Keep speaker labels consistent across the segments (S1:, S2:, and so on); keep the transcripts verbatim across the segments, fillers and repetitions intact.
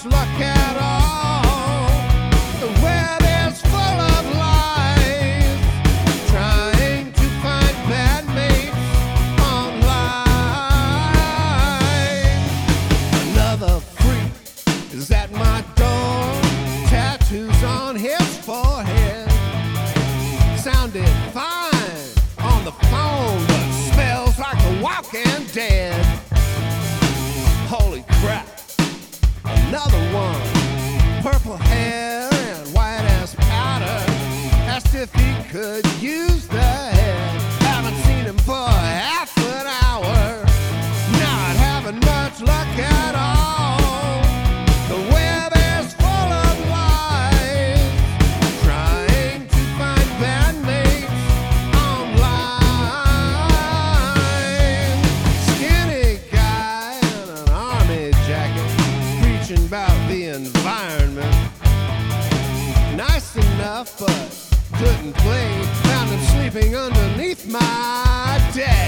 S1: much luck at all. The web is full of lies, trying to find bad mates online. Another freak is at my door, tattoos on his forehead. Sounded fine on the phone, but smells like the walking dead. Holy crap, another one. Purple hair and white ass powder. Asked if he could use the head. Haven't seen him for half an hour. Not having much luck at all. The web is full of lies, trying to find bad mates online. Skinny guy in an army jacket, preaching about the environment. Nice enough, but couldn't play. Found him sleeping underneath my deck.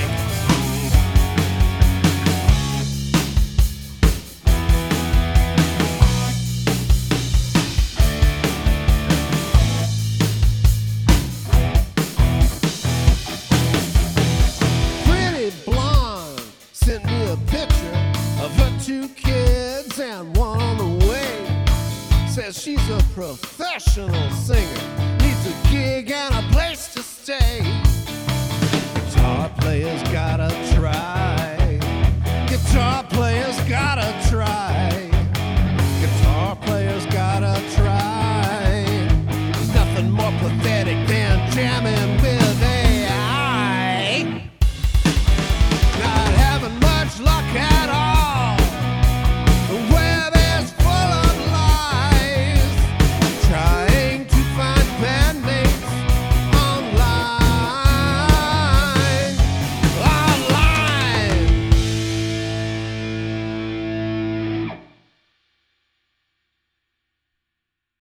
S1: Pretty blonde sent me a picture of her two kids and one on the way. Says she's a professional singer, needs a gig and a place to stay. Guitar players gotta try